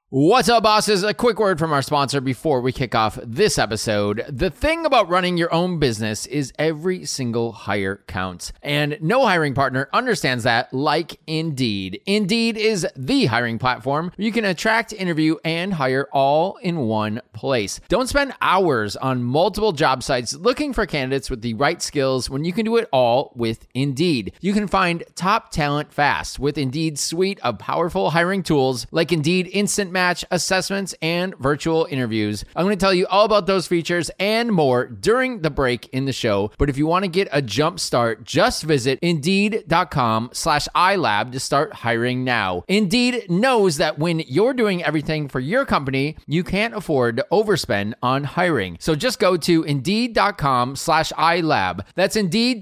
What's up, bosses? A quick word from our sponsor before we kick off this episode. The thing about running your own business is every single hire counts, and no hiring partner understands that like Indeed. Indeed is the hiring platform where you can attract, interview, and hire all in one place. Don't spend hours on multiple job sites looking for candidates with the right skills when you can do it all with Indeed. You can find top talent fast with Indeed's suite of powerful hiring tools like Indeed Instant Match, assessments, and virtual interviews. I'm going to tell you all about those features and more during the break in the show. But if you want to get a jump start, just visit Indeed.com/iLab to start hiring now. Indeed knows that when you're doing everything for your company, you can't afford to overspend on hiring. So just go to Indeed.com/iLab. That's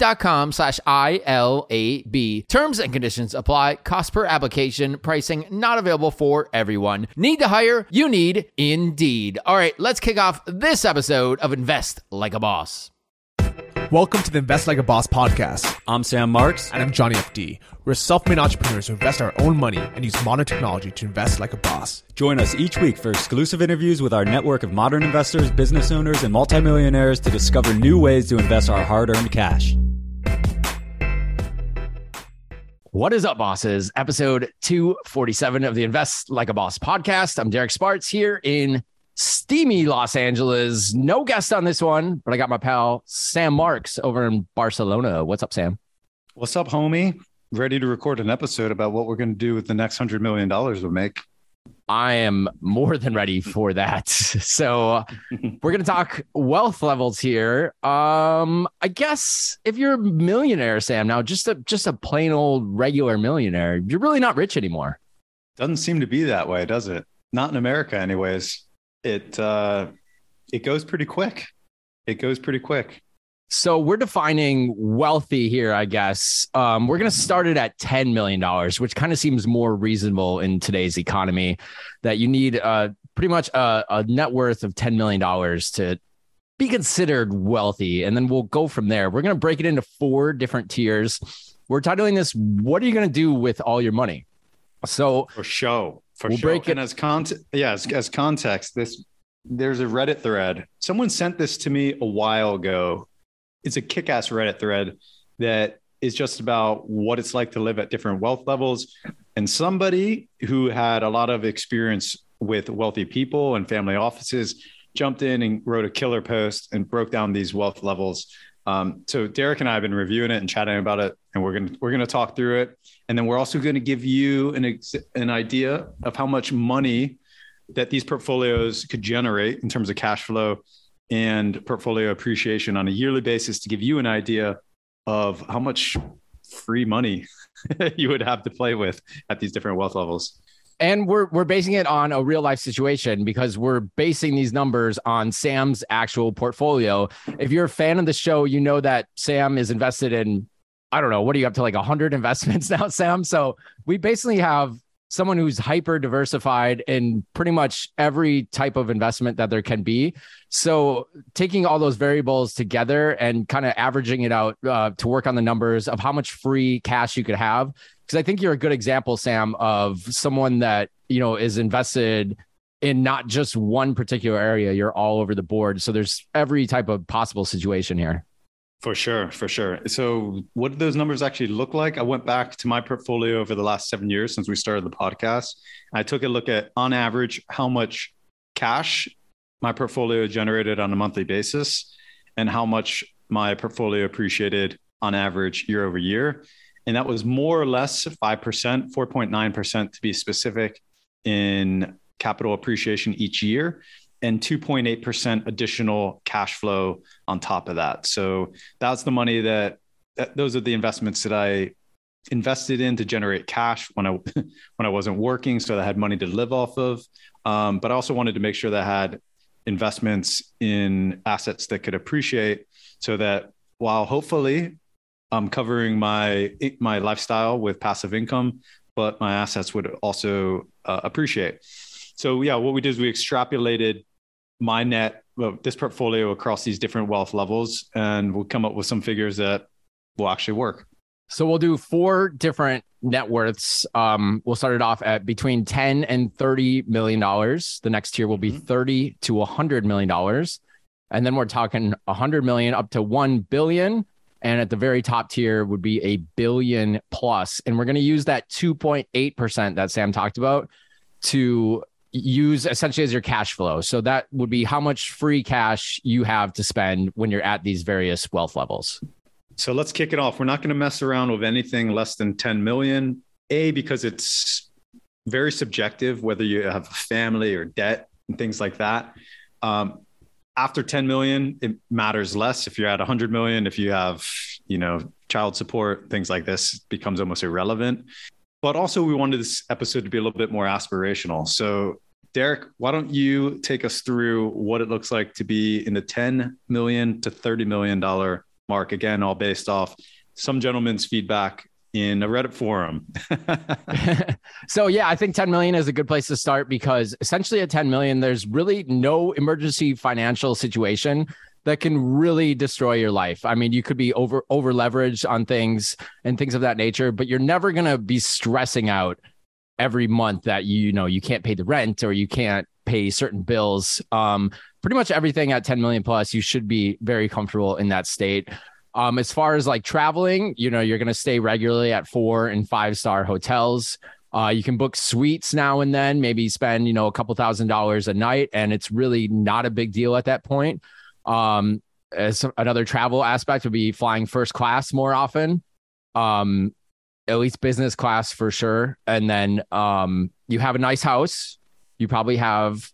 Indeed.com/ILAB. Terms and conditions apply. Cost per application. Pricing not available for everyone. Need to hire? You need Indeed. All right, let's kick off this episode of Invest Like a Boss. Welcome to the Invest Like a Boss podcast. I'm Sam Marks. And I'm Johnny FD. We're self-made entrepreneurs who invest our own money and use modern technology to invest like a boss. Join us each week for exclusive interviews with our network of modern investors, business owners, and multimillionaires to discover new ways to invest our hard-earned cash. What is up, bosses? Episode 247 of the Invest Like a Boss podcast. I'm Derek Sparts here in steamy Los Angeles. No guest on this one, but I got my pal Sam Marks over in Barcelona. What's up, Sam? What's up, homie? Ready to record an episode about what we're going to do with the next $100 million we'll make. I am more than ready for that. So we're going to talk wealth levels here. I guess if you're a millionaire, Sam, now just a plain old regular millionaire, you're really not rich anymore. Doesn't seem to be that way, does it? Not in America, anyways. It goes pretty quick. So we're defining wealthy here, I guess. We're going to start it at $10 million, which kind of seems more reasonable in today's economy, that you need pretty much a net worth of $10 million to be considered wealthy. And then we'll go from there. We're going to break it into 4 different tiers. We're titling this, what are you going to do with all your money? So for sure. Break it. And as context, there's a Reddit thread. Someone sent this to me a while ago. It's a kick-ass Reddit thread that is just about what it's like to live at different wealth levels. And somebody who had a lot of experience with wealthy people and family offices jumped in and wrote a killer post and broke down these wealth levels. So Derek and I have been reviewing it and chatting about it, and we're going to talk through it. And then we're also going to give you an idea of how much money that these portfolios could generate in terms of cash flow and portfolio appreciation on a yearly basis, to give you an idea of how much free money you would have to play with at these different wealth levels. And we're basing it on a real life situation because we're basing these numbers on Sam's actual portfolio. If you're a fan of the show, you know that Sam is invested in, I don't know, what are you up to, like 100 investments now, Sam? So we basically have someone who's hyper diversified in pretty much every type of investment that there can be. So taking all those variables together and kind of averaging it out to work on the numbers of how much free cash you could have. Because I think you're a good example, Sam, of someone that, you know, is invested in not just one particular area. You're all over the board. So there's every type of possible situation here. For sure. So what do those numbers actually look like? I went back to my portfolio over the last 7 years since we started the podcast. I took a look at, on average, how much cash my portfolio generated on a monthly basis and how much my portfolio appreciated on average year over year. And that was more or less 5%, 4.9% to be specific, in capital appreciation each year, and 2.8% additional cash flow on top of that. So that's the money those are the investments that I invested in to generate cash when I wasn't working, so that I had money to live off of. But I also wanted to make sure that I had investments in assets that could appreciate, so that while hopefully I'm covering my lifestyle with passive income, but my assets would also appreciate. So yeah, what we did is we extrapolated this portfolio across these different wealth levels, and we'll come up with some figures that will actually work. So we'll do 4 different net worths. We'll start it off at between $10 and $30 million. The next tier will be $30 to $100 million. And then we're talking 100 million up to 1 billion. And at the very top tier would be a billion plus. And we're going to use that 2.8% that Sam talked about to use essentially as your cash flow. So that would be how much free cash you have to spend when you're at these various wealth levels. So let's kick it off. We're not going to mess around with anything less than 10 million. Because it's very subjective, whether you have a family or debt and things like that. After 10 million, it matters less. If you're at 100 million, if you have, child support, things like this becomes almost irrelevant. But also we wanted this episode to be a little bit more aspirational. So Derek, why don't you take us through what it looks like to be in the $10 million to $30 million mark? Again, all based off some gentleman's feedback in a Reddit forum. So yeah, I think 10 million is a good place to start because essentially at 10 million, there's really no emergency financial situation that can really destroy your life. I mean, you could be over leveraged on things and things of that nature, but you're never going to be stressing out every month that you can't pay the rent or you can't pay certain bills. Pretty much everything at 10 million plus, you should be very comfortable in that state. As far as like traveling, you're going to stay regularly at 4 and 5-star hotels. You can book suites now and then, maybe spend, a couple $1,000s a night. And it's really not a big deal at that point. As another travel aspect would be flying first class more often, at least business class for sure. And then you have a nice house. You probably have,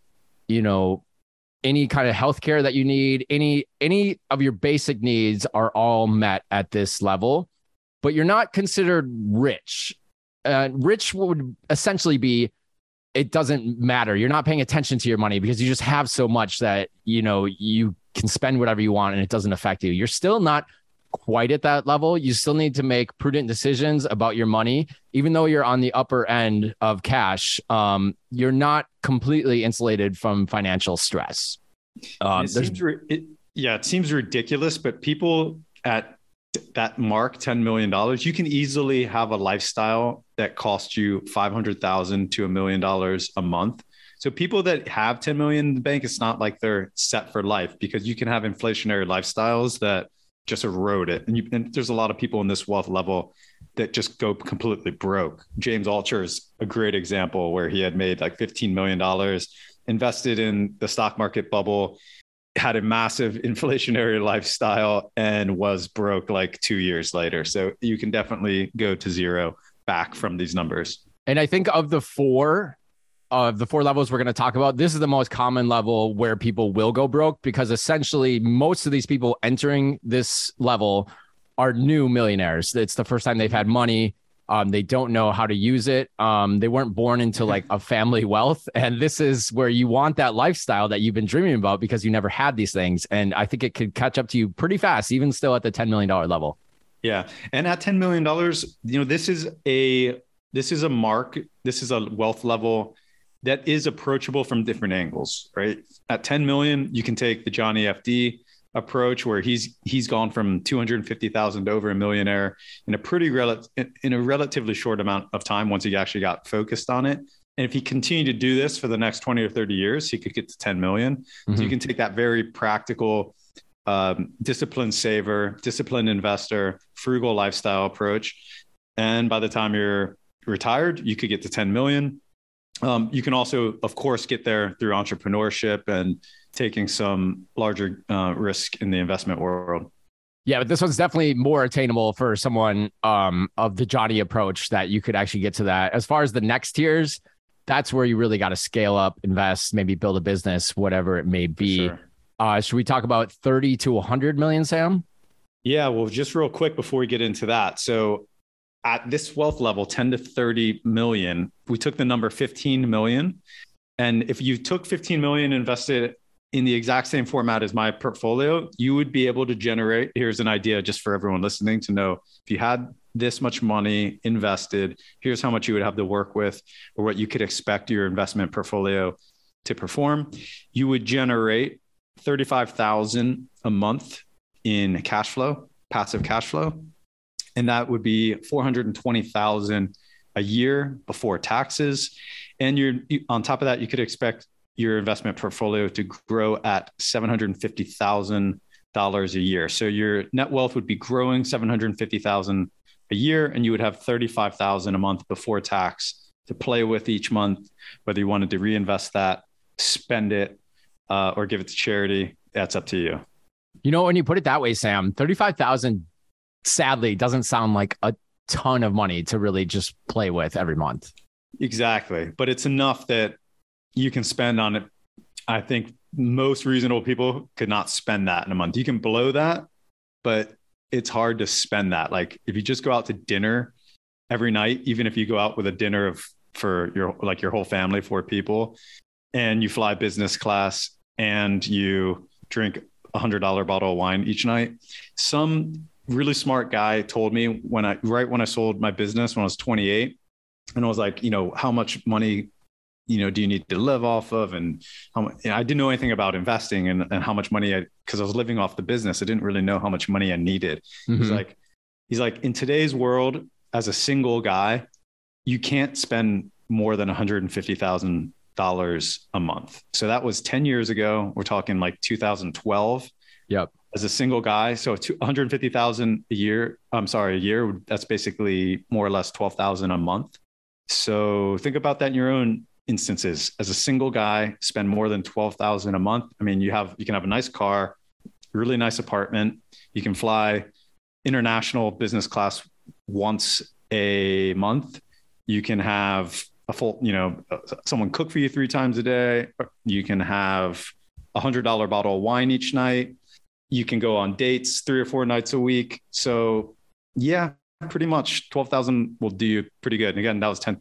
any kind of healthcare that you need, any of your basic needs are all met at this level, but you're not considered rich. Rich would essentially be, it doesn't matter. You're not paying attention to your money because you just have so much that, you can spend whatever you want and it doesn't affect you. You're still not quite at that level. You still need to make prudent decisions about your money. Even though you're on the upper end of cash, you're not completely insulated from financial stress. It seems ridiculous, but people at that mark, $10 million, you can easily have a lifestyle that costs you $500,000 to $1 million a month. So people that have 10 million in the bank, it's not like they're set for life because you can have inflationary lifestyles that just erode it. And there's a lot of people in this wealth level that just go completely broke. James Altucher is a great example where he had made like $15 million, invested in the stock market bubble, had a massive inflationary lifestyle and was broke like 2 years later. So you can definitely go to zero back from these numbers. And I think of the four levels we're going to talk about, this is the most common level where people will go broke because essentially most of these people entering this level are new millionaires. It's the first time they've had money. They don't know how to use it. They weren't born into like a family wealth. And this is where you want that lifestyle that you've been dreaming about because you never had these things. And I think it could catch up to you pretty fast, even still at the $10 million level. Yeah. And at $10 million, this is a mark. This is a wealth level that is approachable from different angles, right? At 10 million, you can take the Johnny FD approach where he's gone from 250,000 to over a millionaire in a relatively short amount of time once he actually got focused on it. And if he continued to do this for the next 20 or 30 years, he could get to 10 million. Mm-hmm. So you can take that very practical, disciplined saver, disciplined investor, frugal lifestyle approach. And by the time you're retired, you could get to 10 million. You can also, of course, get there through entrepreneurship and taking some larger risk in the investment world. Yeah, but this one's definitely more attainable for someone of the Johnny approach that you could actually get to that. As far as the next tiers, that's where you really got to scale up, invest, maybe build a business, whatever it may be. Sure. Should we talk about 30 to 100 million, Sam? Yeah, well, just real quick before we get into that. So at this wealth level, 10 to 30 million, we took the number 15 million. And if you took 15 million, invested in the exact same format as my portfolio, you would be able to generate, here's an idea just for everyone listening to know, if you had this much money invested, here's how much you would have to work with or what you could expect your investment portfolio to perform. You would generate 35,000 a month in cash flow, passive cash flow. And that would be 420,000 a year before taxes. And on top of that, you could expect your investment portfolio to grow at $750,000 a year. So your net wealth would be growing 750,000 a year, and you would have 35,000 a month before tax to play with each month, whether you wanted to reinvest that, spend it, or give it to charity. That's up to you. You know, when you put it that way, Sam, 35,000 sadly doesn't sound like a ton of money to really just play with every month. Exactly. But it's enough that you can spend on it. I think most reasonable people could not spend that in a month. You can blow that, but it's hard to spend that. Like if you just go out to dinner every night, even if you go out with a dinner for your whole family, 4 people, and you fly business class and you drink $100 bottle of wine each night. Some really smart guy told me when I sold my business when I was 28, and I was like, how much money, do you need to live off of? And how much, I didn't know anything about investing and how much money because I was living off the business. I didn't really know how much money I needed. Mm-hmm. He's like, in today's world, as a single guy, you can't spend more than $150,000 a month. So that was 10 years ago. We're talking like 2012. Yep. As a single guy. So 150,000 a year. That's basically more or less 12,000 a month. So think about that in your own instances. As a single guy, spend more than 12,000 a month. I mean, you can have a nice car, really nice apartment. You can fly international business class once a month. You can have a full, someone cook for you 3 times a day. You can have $100 bottle of wine each night. You can go on dates 3 or 4 nights a week. So yeah, pretty much 12,000 will do you pretty good. And again, that was 10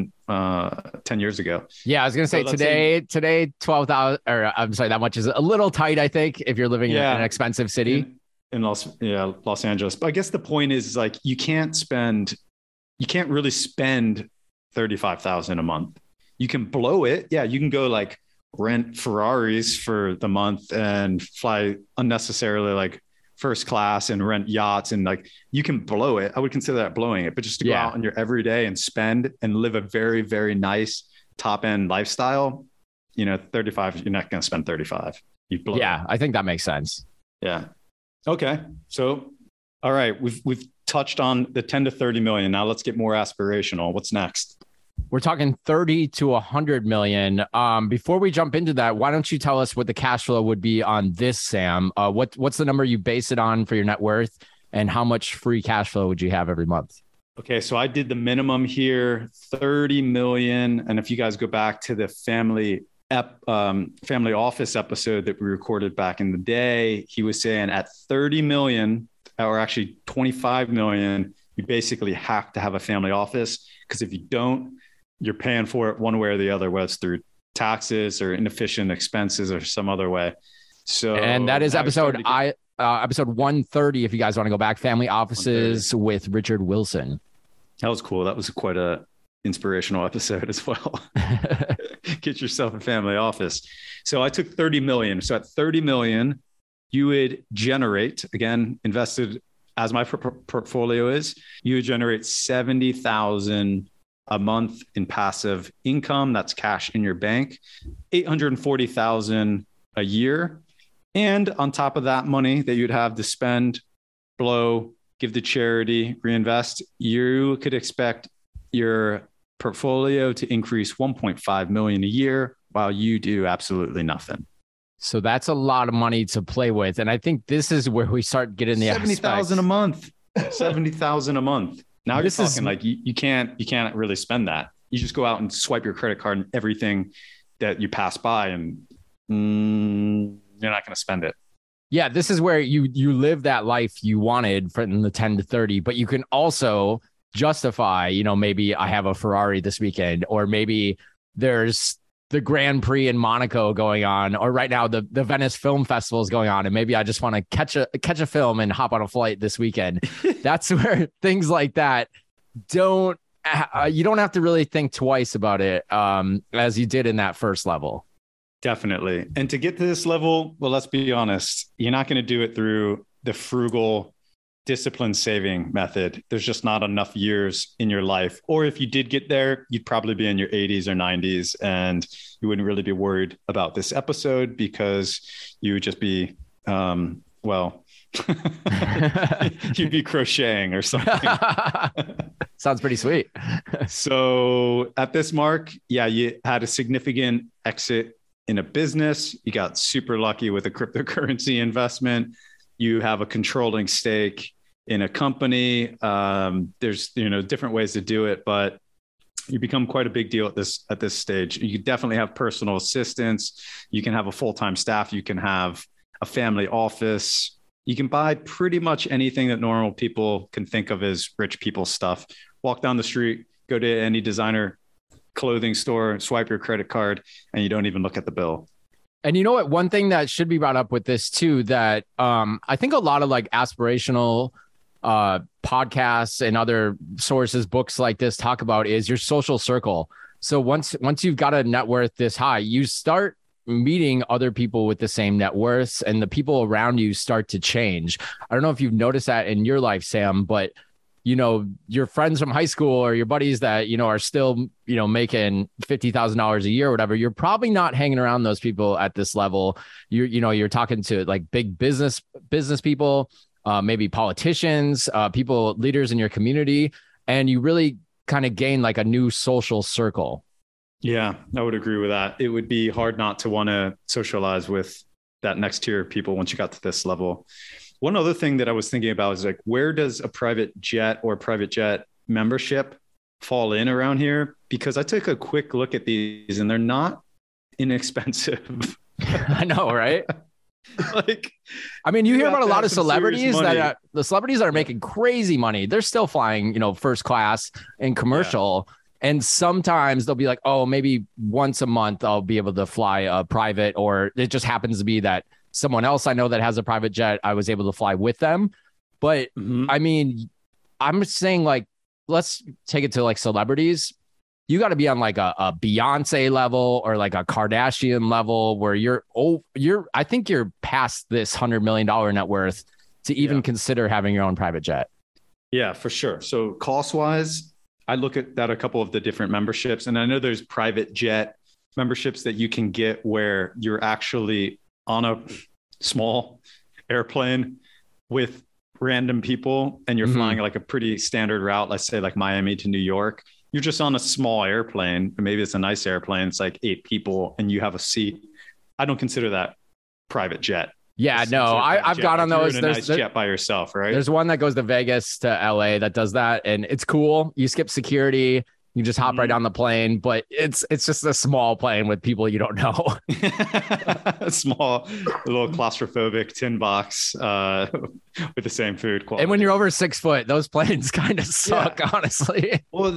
years ago. Yeah. I was going to say today, 12,000, or I'm sorry, that much is a little tight, I think, if you're living in an expensive city. In Los Angeles. But I guess the point is like, you can't really spend 35,000 a month. You can blow it. Yeah. You can go like rent Ferraris for the month and fly unnecessarily like first class and rent yachts, and like you can blow it. I would consider that blowing it, but just to go out on your everyday and spend and live a very, very nice top end lifestyle, 35, you're not going to spend 35. You blow it. I think that makes sense. Yeah. Okay. So, all right, we've touched on the 10 to 30 million. Now let's get more aspirational. What's next? We're talking 30 to 100 million. Before we jump into that, why don't you tell us what the cash flow would be on this, Sam? What's the number you base it on for your net worth, and how much free cash flow would you have every month? Okay, so I did the minimum here, 30 million. And if you guys go back to the family office episode that we recorded back in the day, he was saying at 30 million, or actually 25 million, you basically have to have a family office, because if you don't, you're paying for it one way or the other, whether it's through taxes or inefficient expenses or some other way. So, and that is episode 130. If you guys want to go back, family offices with Richard Wilson. That was cool. That was quite a inspirational episode as well. Get yourself a family office. So I took 30 million. So at 30 million, you would generate, again, invested as my portfolio is, you would generate 70,000 a month in passive income. That's cash in your bank, 840,000 a year. And on top of that money that you'd have to spend, blow, give to charity, reinvest, you could expect your portfolio to increase 1.5 million a year while you do absolutely nothing. So that's a lot of money to play with. And I think this is where we start getting the 70,000 a month, 70,000 a month. Now you're talking like you can't really spend that. You just go out and swipe your credit card and everything that you pass by, and you're not going to spend it. Yeah, this is where you live that life you wanted from the 10 to 30, but you can also justify, maybe I have a Ferrari this weekend, or maybe there's the Grand Prix in Monaco going on, or right now the Venice Film Festival is going on, and maybe I just want to catch a film and hop on a flight this weekend. That's where things like that you don't have to really think twice about it as you did in that first level. Definitely. And to get to this level, well, let's be honest, you're not going to do it through the frugal discipline saving method. There's just not enough years in your life. Or if you did get there, you'd probably be in your 80s or 90s and you wouldn't really be worried about this episode because you would just be, you'd be crocheting or something. Sounds pretty sweet. So at this mark, yeah, you had a significant exit in a business. You got super lucky with a cryptocurrency investment. You have a controlling stake in a company. There's, different ways to do it, but you become quite a big deal at this stage. You definitely have personal assistants. You can have a full-time staff. You can have a family office. You can buy pretty much anything that normal people can think of as rich people stuff. Walk down the street, go to any designer clothing store, swipe your credit card, and you don't even look at the bill. And you know what? One thing that should be brought up with this too, that I think a lot of like aspirational podcasts and other sources, books like this talk about is your social circle. So once you've got a net worth this high, you start meeting other people with the same net worths, and the people around you start to change. I don't know if you've noticed that in your life, Sam, but your friends from high school or your buddies that, are still, making $50,000 a year or whatever, you're probably not hanging around those people at this level. You're talking to like big business people, maybe politicians, leaders in your community, and you really kind of gain like a new social circle. Yeah, I would agree with that. It would be hard not to want to socialize with that next tier of people once you got to this level. One other thing that I was thinking about is like, where does a private jet or private jet membership fall in around here? Because I took a quick look at these and they're not inexpensive. I know, right? You hear about a lot of celebrities the celebrities that are making crazy money. They're still flying, first class and commercial. Yeah. And sometimes they'll be like, oh, maybe once a month I'll be able to fly a private, or it just happens to be that someone else I know that has a private jet, I was able to fly with them. But I'm saying like, let's take it to like celebrities. You got to be on like a Beyonce level or like a Kardashian level where I think you're past this $100 million net worth to even consider having your own private jet. Yeah, for sure. So cost wise, I look at that, a couple of the different memberships, and I know there's private jet memberships that you can get where you're actually on a small airplane with random people and you're flying like a pretty standard route. Let's say like Miami to New York. You're just on a small airplane. Maybe it's a nice airplane. It's like 8 people and you have a seat. I don't consider that private jet. Yeah, no, I've got on those. There's a nice jet by yourself, right? There's one that goes to Vegas to LA that does that. And it's cool. You skip security. You just hop right on the plane, but it's just a small plane with people you don't know. Small, a little claustrophobic tin box with the same food quality. And when you're over 6 foot, those planes kind of suck, honestly. Well,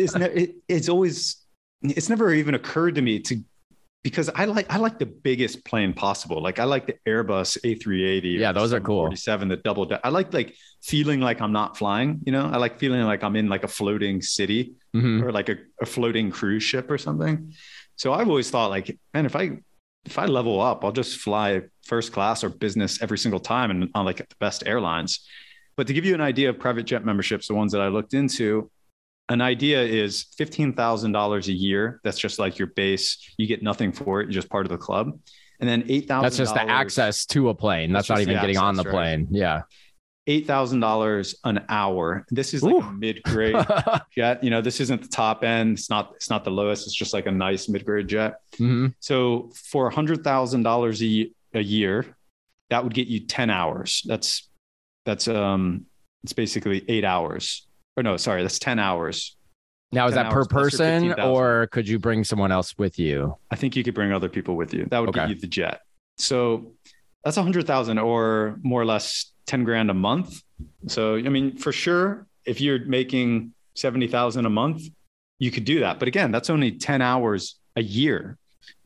it's never even occurred to me because I like the biggest plane possible. Like I like the Airbus A380. Yeah, those are cool. 47, the double deck. I like feeling like I'm not flying, I like feeling like I'm in like a floating city or like a floating cruise ship or something. So I've always thought like, man, if I level up, I'll just fly first class or business every single time and on like the best airlines. But to give you an idea of private jet memberships, the ones that I looked into, an idea is $15,000 a year. That's just like your base. You get nothing for it. You're just part of the club. And then $8,000. That's just the access to a plane. That's not even getting on the plane. Right? Yeah. $8,000 an hour. This is like a mid-grade jet. This isn't the top end. It's not the lowest. It's just like a nice mid-grade jet. So for $100,000 a year, that would get you 10 hours. That's it's basically 8 hours. Or no, sorry, that's 10 hours. Now, is that per person or could you bring someone else with you? I think you could bring other people with you. That would get you the jet. So that's 100,000 or more or less 10 grand a month. So, for sure, if you're making 70,000 a month, you could do that. But again, that's only 10 hours a year,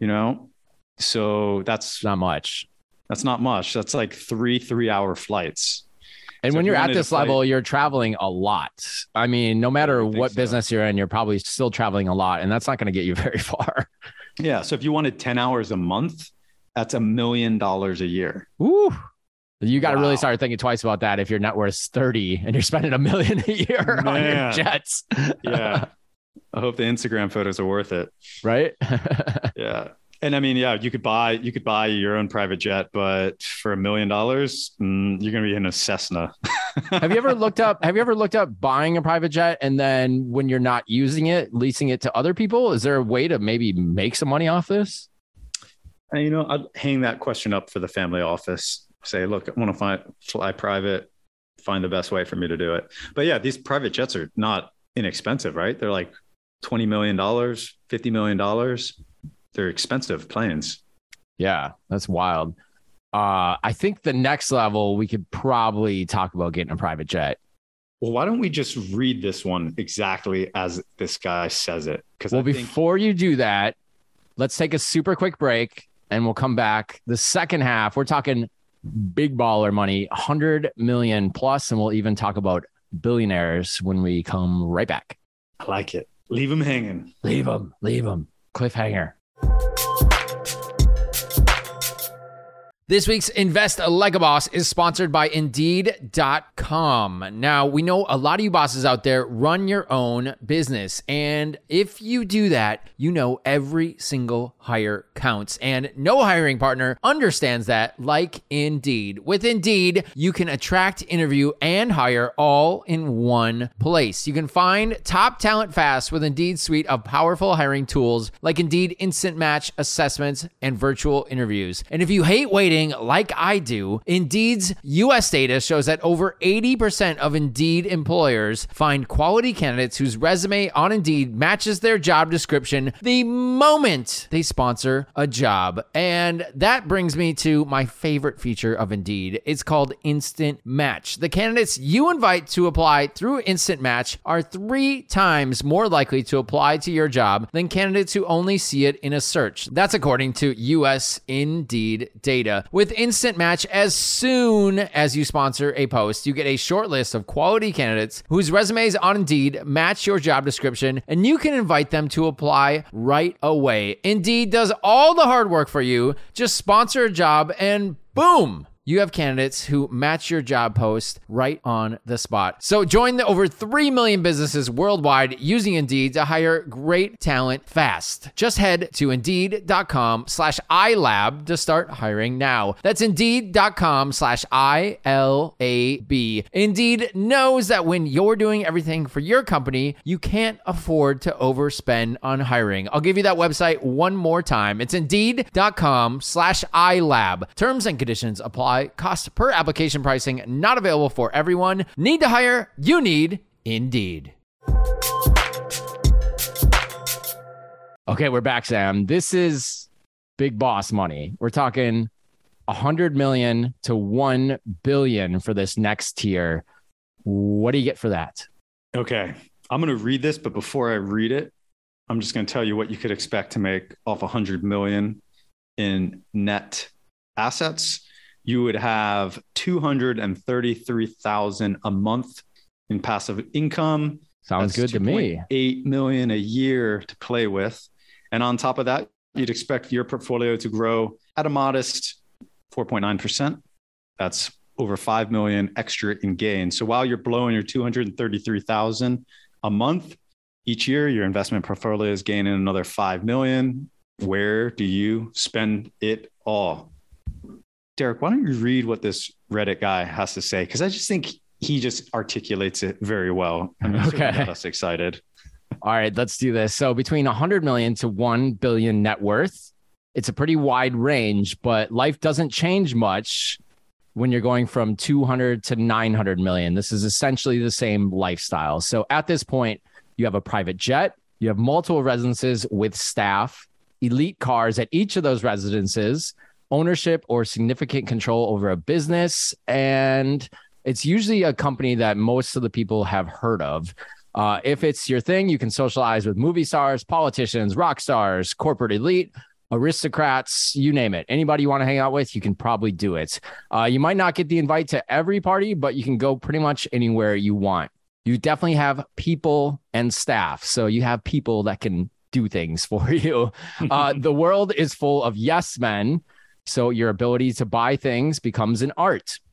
So that's not much. That's not much. That's like 3-hour flights. And when you're at this level, you're traveling a lot. No matter what business you're in, you're probably still traveling a lot, and that's not going to get you very far. Yeah. So if you wanted 10 hours a month, that's $1 million a year. Ooh, You got to really Wow. start thinking twice about that if your net worth's 30 and you're spending $1 million a year on your Man. jets. Yeah. I hope the Instagram photos are worth it. Right? Yeah. And I mean, yeah, you could buy your own private jet, but for $1 million, you're going to be in a Cessna. Have you ever looked up buying a private jet and then when you're not using it, leasing it to other people? Is there a way to maybe make some money off this? And, I'd hang that question up for the family office. Say, look, I want to fly private, find the best way for me to do it. But yeah, these private jets are not inexpensive, right? They're like $20 million, $50 million. They're expensive planes. Yeah, that's wild. I think the next level, we could probably talk about getting a private jet. Well, why don't we just read this one exactly as this guy says it? Well, before you do that, let's take a super quick break and we'll come back. The second half, we're talking big baller money, 100 million plus, and we'll even talk about billionaires when we come right back. I like it. Leave them hanging. Leave them. Cliffhanger. This week's Invest Like a Boss is sponsored by Indeed.com. Now, we know a lot of you bosses out there run your own business. And if you do that, you know every single hire counts. And no hiring partner understands that like Indeed. With Indeed, you can attract, interview, and hire all in one place. You can find top talent fast with Indeed's suite of powerful hiring tools like Indeed Instant Match assessments and virtual interviews. And if you hate waiting, like I do, Indeed's US data shows that over 80% of Indeed employers find quality candidates whose resume on Indeed matches their job description the moment they sponsor a job. And that brings me to my favorite feature of Indeed. It's called Instant Match. The candidates you invite to apply through Instant Match are 3 times more likely to apply to your job than candidates who only see it in a search. That's according to US Indeed data. With Instant Match, as soon as you sponsor a post, you get a short list of quality candidates whose resumes on Indeed match your job description, and you can invite them to apply right away. Indeed does all the hard work for you. Just sponsor a job and boom! You have candidates who match your job post right on the spot. So join the over 3 million businesses worldwide using Indeed to hire great talent fast. Just head to Indeed.com/iLab to start hiring now. That's Indeed.com/ILAB. Indeed knows that when you're doing everything for your company, you can't afford to overspend on hiring. I'll give you that website one more time. It's Indeed.com/iLab. Terms and conditions apply. Cost per application pricing not available for everyone. Need to hire? You need Indeed. Okay, we're back, Sam. This is big boss money. We're talking 100 million to 1 billion for this next tier. What do you get for that? Okay. I'm going to read this, but before I read it, I'm just going to tell you what you could expect to make off 100 million in net assets. You would have 233,000 a month in passive income. Sounds good to me. 8 million a year to play with. And on top of that, you'd expect your portfolio to grow at a modest 4.9%. That's over 5 million extra in gains. So while you're blowing your 233,000 a month, each year your investment portfolio is gaining another 5 million. Where do you spend it all? Derek, why don't you read what this Reddit guy has to say? Because I just think he just articulates it very well. I mean, Okay. got us excited. All right, let's do this. So between 100 million to 1 billion net worth, it's a pretty wide range, but life doesn't change much when you're going from 200 to 900 million. This is essentially the same lifestyle. So at this point, you have a private jet, you have multiple residences with staff, elite cars at each of those residences, ownership or significant control over a business. And it's usually a company that most of the people have heard of. If it's your thing, you can socialize with movie stars, politicians, rock stars, corporate elite, aristocrats, you name it. Anybody you want to hang out with, you can probably do it. You might not get the invite to every party, but you can go pretty much anywhere you want. You definitely have people and staff. So you have people that can do things for you. The world is full of yes men. So your ability to buy things becomes an art.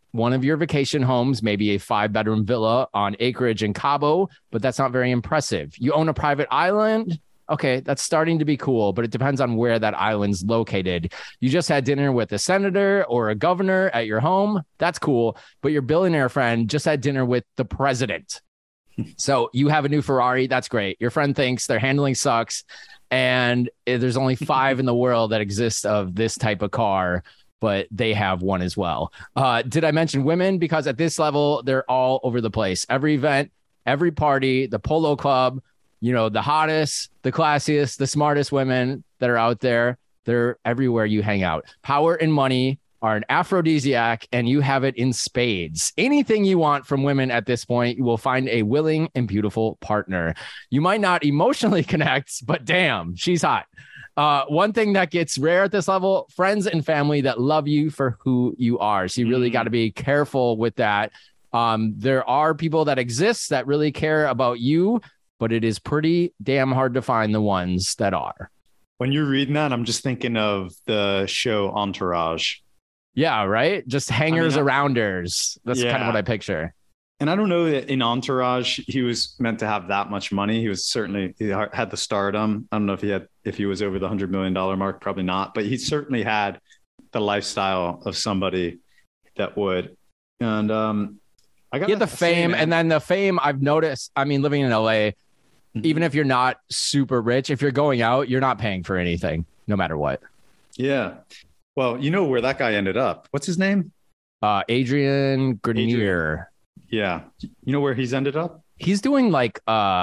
one of your vacation homes, maybe a 5-bedroom villa on acreage in Cabo, but that's not very impressive. You own a private island. Okay, that's starting to be cool, but it depends on where that island's located. You just had dinner with a senator or a governor at your home. That's cool. But your billionaire friend just had dinner with the president. So you have a new Ferrari. That's great. Your friend thinks their handling sucks. And there's only 5 in the world that exist of this type of car, but they have one as well. Did I mention women? Because at this level, they're all over the place. Every event, every party, the polo club, the hottest, the classiest, the smartest women that are out there, they're everywhere you hang out. Power and money are an aphrodisiac, and you have it in spades. Anything you want from women at this point, you will find a willing and beautiful partner. You might not emotionally connect, but damn, she's hot. One thing that gets rare at this level, friends and family that love you for who you are. So you really got to be careful with that. There are people that exist that really care about you, but it is pretty damn hard to find the ones that are. When you're reading that, I'm just thinking of the show Entourage. Yeah, right? Just hangers-arounders. That's kind of what I picture. And I don't know that in Entourage, he was meant to have that much money. He had the stardom. I don't know if he was over the $100 million mark, probably not, but he certainly had the lifestyle of somebody that would. And I got the fame. And then the fame I've noticed, living in LA, even if you're not super rich, if you're going out, you're not paying for anything, no matter what. Yeah. Well, you know where that guy ended up. What's his name? Adrian Grenier. Yeah. You know where he's ended up? He's doing like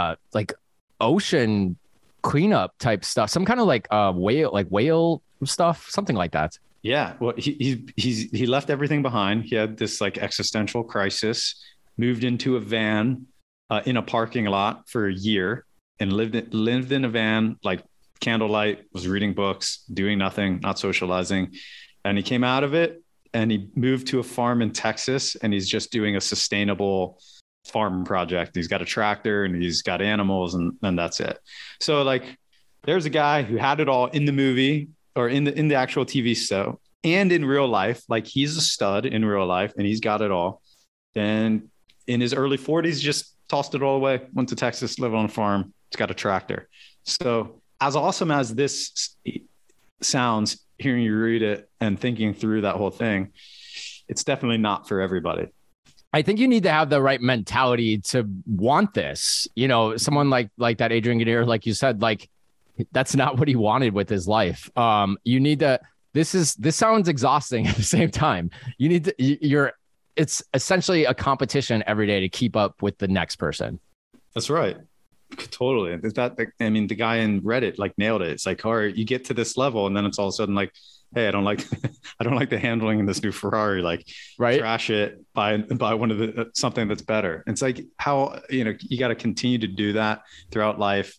ocean cleanup type stuff. Some kind of whale stuff, something like that. Yeah. Well, he left everything behind. He had this like existential crisis, moved into a van in a parking lot for a year and lived in a van, like candlelight, was reading books, doing nothing, not socializing. And he came out of it and he moved to a farm in Texas, and he's just doing a sustainable farm project. He's got a tractor and he's got animals, and that's it. So like, there's a guy who had it all in the movie or in the actual TV show and in real life. Like, he's a stud in real life and he's got it all. And in his early 40s, just tossed it all away, went to Texas, lived on a farm. He's got a tractor. So as awesome as this sounds, hearing you read it and thinking through that whole thing, it's definitely not for everybody. I think you need to have the right mentality to want this. Someone like that Adrian Grenier, like you said, like that's not what he wanted with his life. You need to. This sounds exhausting at the same time. You need to. It's essentially a competition every day to keep up with the next person. That's right. Totally. The guy in Reddit like nailed it. It's like, all right, you get to this level, and then it's all of a sudden like, hey, I don't like the handling in this new Ferrari. Like, right, trash it, buy one of something that's better. It's like how you got to continue to do that throughout life.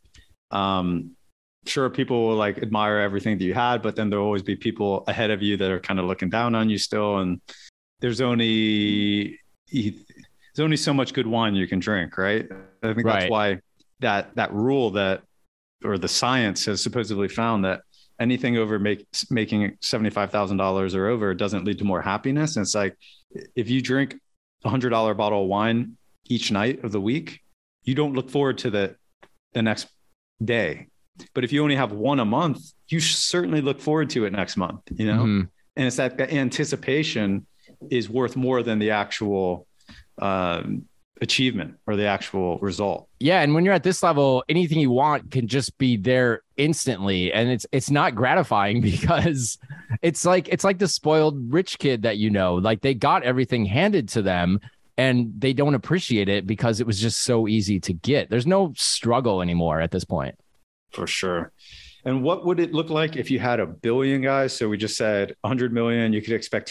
Sure, people will like admire everything that you had, but then there'll always be people ahead of you that are kind of looking down on you still. And there's only so much good wine you can drink, right? I think that's why that rule or the science has supposedly found that anything over making $75,000 or over doesn't lead to more happiness. And it's like, if you drink $100 bottle of wine each night of the week, you don't look forward to the next day. But if you only have one a month, you certainly look forward to it next month, Mm-hmm. And it's that anticipation is worth more than the actual achievement or the actual result. Yeah. And when you're at this level, anything you want can just be there instantly. And it's not gratifying because it's like the spoiled rich kid that, like they got everything handed to them and they don't appreciate it because it was just so easy to get. There's no struggle anymore at this point. For sure. And what would it look like if you had $1 billion, guys? So we just said 100 million, you could expect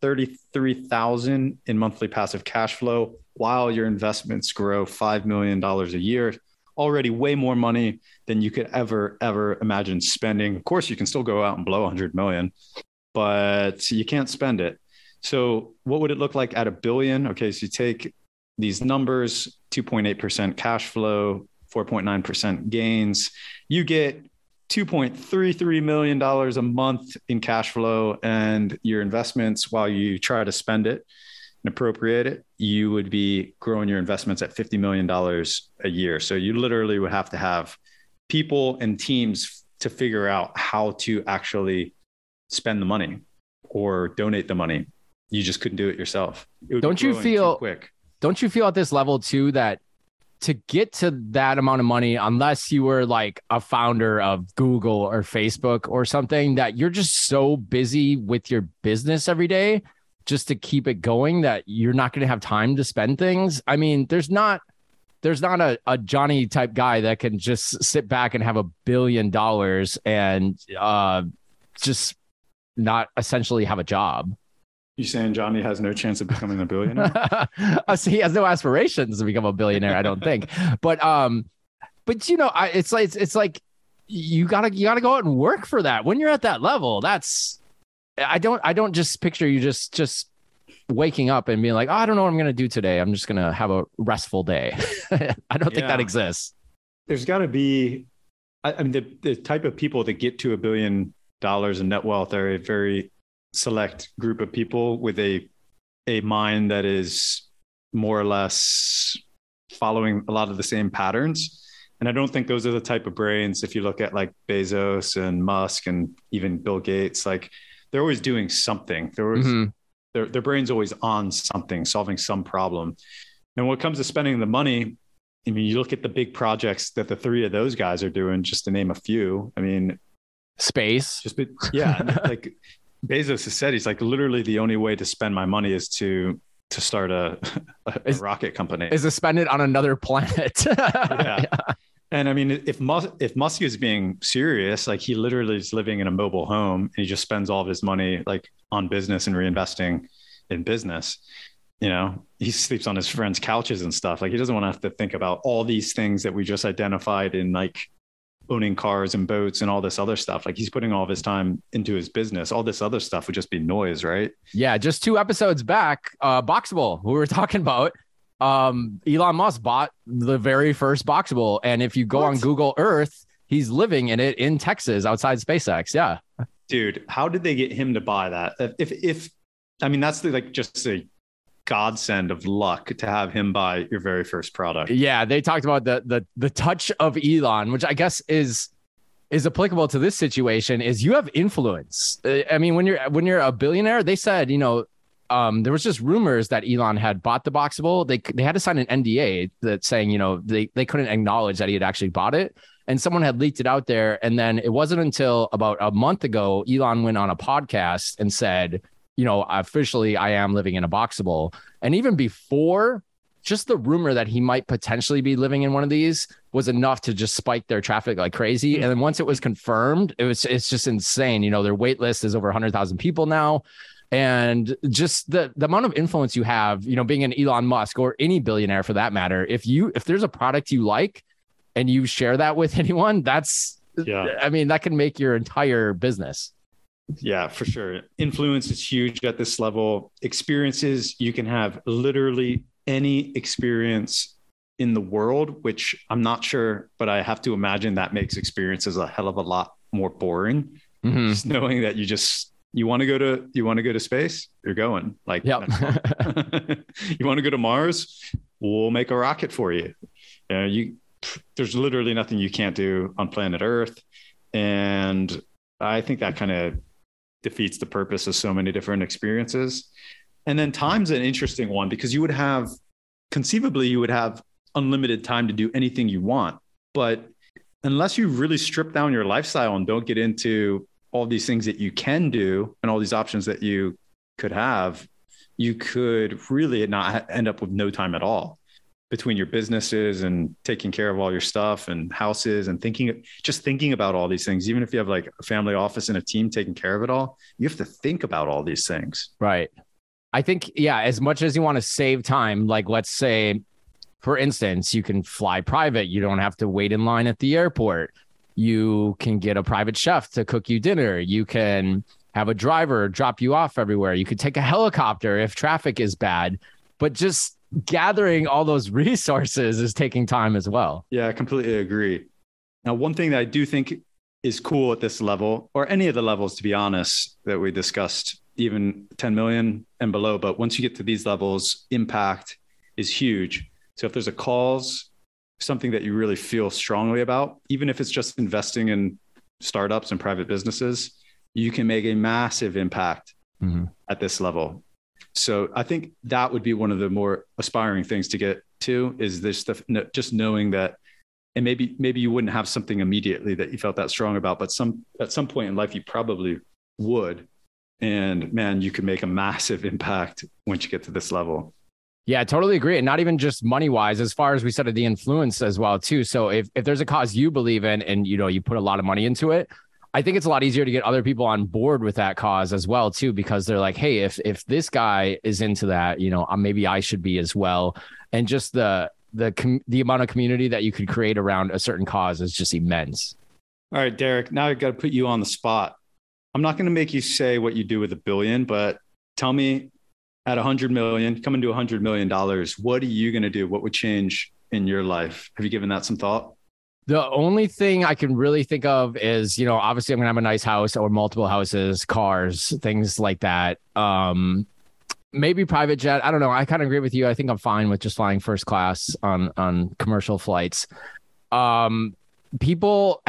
233,000 in monthly passive cash flow while your investments grow $5 million a year. Already way more money than you could ever imagine spending. Of course, you can still go out and blow 100 million, but you can't spend it. So what would it look like at $1 billion? Okay. So you take these numbers, 2.8% cash flow, 4.9% gains, you get $2.33 million a month in cash flow and your investments while you try to spend it. and appropriate it, you would be growing your investments at $50 million a year. So you literally would have to have people and teams to figure out how to actually spend the money or donate the money. You just couldn't do it yourself. Don't you feel at this level too, that to get to that amount of money, unless you were like a founder of Google or Facebook or something, that you're just so busy with your business every day just to keep it going that you're not going to have time to spend things? I mean, there's not a Johnny type guy that can just sit back and have $1 billion and just not essentially have a job. You saying Johnny has no chance of becoming a billionaire? So he has no aspirations to become a billionaire, I don't think. But you know, it's like you gotta go out and work for that. When you're at that level, I don't just picture you just waking up and being like, oh, I don't know what I'm gonna do today. I'm just gonna have a restful day. I don't think that exists. There's got to be, I mean, the type of people that get to $1 billion in net wealth are a very select group of people with a mind that is more or less following a lot of the same patterns. And I don't think those are the type of brains, if you look at like Bezos and Musk and even Bill Gates, like they're always doing something. They're always, their brain's always on something, solving some problem. And when it comes to spending the money, I mean, you look at the big projects that the three of those guys are doing, just to name a few. I mean, space. Like Bezos has said, he's like, literally the only way to spend my money is to start a rocket company. Is to spend it on another planet. Yeah. And I mean, if Musk is being serious, like he literally is living in a mobile home and he just spends all of his money like on business and reinvesting in business. You know, he sleeps on his friends' couches and stuff. Like he doesn't want to have to think about all these things that we just identified in like owning cars and boats and all this other stuff. Like he's putting all of his time into his business. All this other stuff would just be noise, right? Yeah. Just 2 episodes back, Boxable, who we were talking about, Elon Musk bought the very first Boxable. And if you go on Google Earth, he's living in it in Texas outside SpaceX. Yeah. Dude, how did they get him to buy that? If I mean, that's just a godsend of luck to have him buy your very first product. Yeah, they talked about the touch of Elon, which I guess is applicable to this situation. Is you have influence. I mean, when you're a billionaire, they said, you know, there was just rumors that Elon had bought the Boxable. They had to sign an NDA that saying, you know, they couldn't acknowledge that he had actually bought it, and someone had leaked it out there. And then it wasn't until about a month ago, Elon went on a podcast and said, you know, officially I am living in a Boxable. And even before, just the rumor that he might potentially be living in one of these was enough to just spike their traffic like crazy. And then once it was confirmed, it's just insane. You know, their wait list is over 100,000 people now. And just the amount of influence you have, you know, being an Elon Musk or any billionaire for that matter, if there's a product you like and you share that with anyone, I mean, that can make your entire business. Yeah, for sure. Influence is huge at this level. Experiences, you can have literally any experience in the world, which I'm not sure, but I have to imagine that makes experiences a hell of a lot more boring. Mm-hmm. Just knowing that you want to go to space, you're going. Like, yep. You want to go to Mars, we'll make a rocket for you. There's literally nothing you can't do on planet Earth. And I think that kind of defeats the purpose of so many different experiences. And then time's an interesting one because you would have unlimited time to do anything you want. But unless you really strip down your lifestyle and don't get into all these things that you can do and all these options that you could have, you could really not end up with no time at all between your businesses and taking care of all your stuff and houses and thinking about all these things. Even if you have like a family office and a team taking care of it all, you have to think about all these things. Right. I think, yeah, as much as you want to save time, like let's say, for instance, you can fly private. You don't have to wait in line at the airport. You can get a private chef to cook you dinner. You can have a driver drop you off everywhere. You could take a helicopter if traffic is bad, but just gathering all those resources is taking time as well. Yeah, I completely agree. Now, one thing that I do think is cool at this level, or any of the levels, to be honest, that we discussed even 10 million and below. But once you get to these levels, impact is huge. So if there's a cause, something that you really feel strongly about, even if it's just investing in startups and private businesses, you can make a massive impact at this level. So I think that would be one of the more aspiring things to get to, is this stuff, just knowing that, and maybe you wouldn't have something immediately that you felt that strong about, but at some point in life, you probably would. And man, you can make a massive impact once you get to this level. Yeah, I totally agree. And not even just money wise, as far as we said, the influence as well, too. So if there's a cause you believe in and, you put a lot of money into it, I think it's a lot easier to get other people on board with that cause as well, too, because they're like, hey, if this guy is into that, maybe I should be as well. And just the amount of community that you could create around a certain cause is just immense. All right, Derek, now I've got to put you on the spot. I'm not going to make you say what you do with $1 billion, but tell me, at 100 million, coming to $100 million, what are you going to do? What would change in your life? Have you given that some thought? The only thing I can really think of is, obviously I'm going to have a nice house or multiple houses, cars, things like that. Maybe private jet. I don't know. I kind of agree with you. I think I'm fine with just flying first class on commercial flights. Having people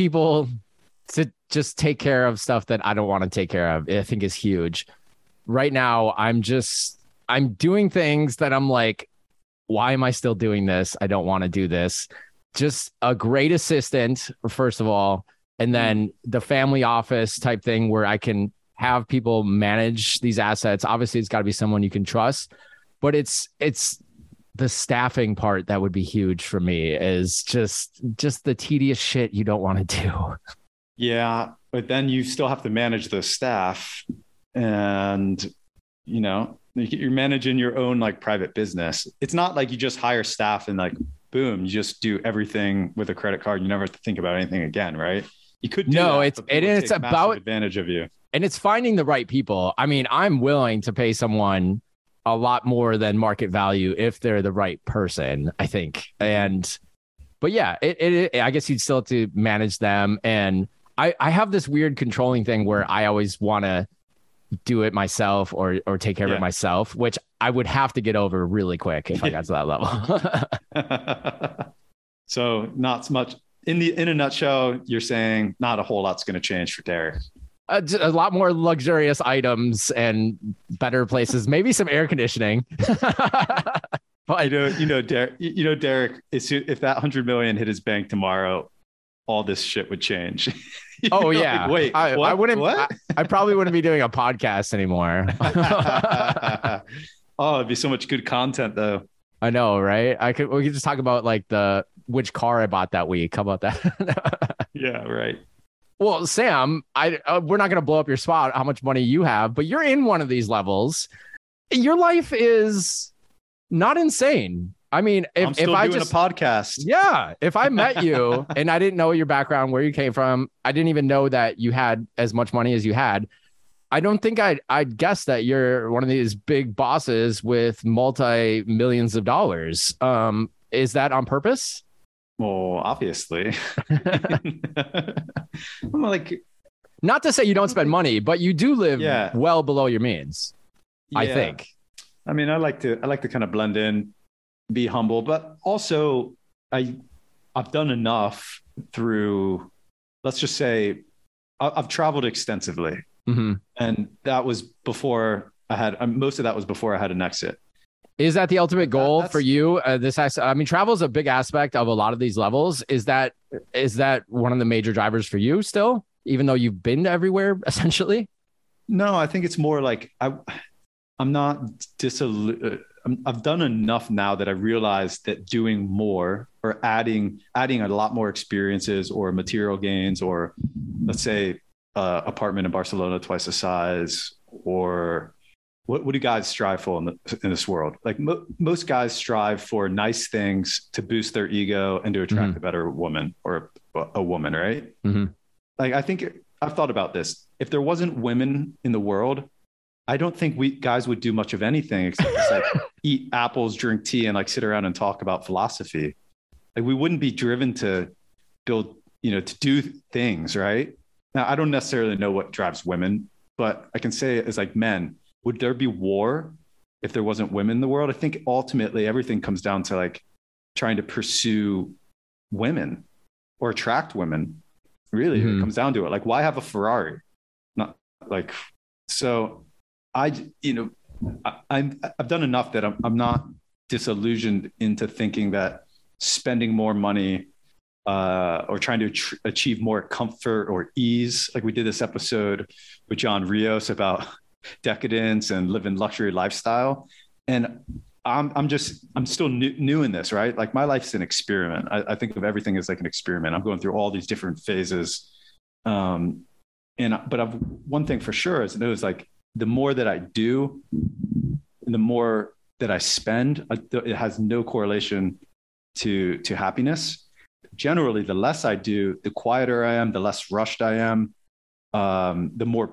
to just take care of stuff that I don't want to take care of, I think is huge. Right now, I'm doing things that I'm like, why am I still doing this? I don't want to do this. Just a great assistant, first of all, and then the family office type thing where I can have people manage these assets. Obviously, it's got to be someone you can trust, but it's the staffing part that would be huge for me, is just the tedious shit you don't want to do. Yeah, but then you still have to manage the staff, and you're managing your own like private business. It's not like you just hire staff and like boom, you just do everything with a credit card. You never have to think about anything again, right? You could do it's about advantage of you, and it's finding the right people. I mean, I'm willing to pay someone a lot more than market value if they're the right person, I think. But yeah, I guess you'd still have to manage them. And I have this weird controlling thing where I always want to do it myself or take care of it myself, which I would have to get over really quick if I got to that level. So not so much in a nutshell, you're saying not a whole lot's going to change for Derek. A lot more luxurious items and better places, maybe some air conditioning. But Derek, if that 100 million hit his bank tomorrow, all this shit would change. Oh yeah. Like, wait, I wouldn't. What? I probably wouldn't be doing a podcast anymore. Oh, it'd be so much good content though. I know, right? We could just talk about like which car I bought that week. How about that? Yeah, right. Well, Sam, we're not going to blow up your spot, how much money you have, but you're in one of these levels. Your life is not insane. I mean, I'm still doing a podcast. Yeah. If I met you and I didn't know your background, where you came from, I didn't even know that you had as much money as you had. I don't think I'd guess that you're one of these big bosses with multi-millions of dollars. Is that on purpose? Well, obviously. I'm like, not to say you don't spend money, but you do live well below your means. Yeah. I think. I mean, I like to kind of blend in, be humble, but also I've done enough through, let's just say I've traveled extensively. Mm-hmm. And that was before most of that was before I had an exit. Is that the ultimate goal for you? Travel is a big aspect of a lot of these levels. Is that one of the major drivers for you still, even though you've been everywhere essentially? No, I think it's more like I'm not I've done enough now that I realize that doing more or adding a lot more experiences or material gains, or let's say apartment in Barcelona twice the size, or what do guys strive for in this world? Like most guys strive for nice things to boost their ego and to attract a better woman or a woman, right? Mm-hmm. Like, I think I've thought about this. If there wasn't women in the world, I don't think guys would do much of anything except just like eat apples, drink tea, and like sit around and talk about philosophy. Like, we wouldn't be driven to build, to do things, right? Now, I don't necessarily know what drives women but I can say as like men, would there be war if there wasn't women in the world? I think ultimately everything comes down to like trying to pursue women or attract women. Really, it comes down to it. Like, why have a Ferrari? Not like, so I've done enough that I'm not disillusioned into thinking that spending more money or trying to achieve more comfort or ease. Like we did this episode with John Rios about decadence and living luxury lifestyle. And I'm still new in this, right? Like my life's an experiment. I think of everything as like an experiment. I'm going through all these different phases. But one thing for sure is like the more that I do, and the more that I spend, it has no correlation to happiness. Generally, the less I do, the quieter I am, the less rushed I am, the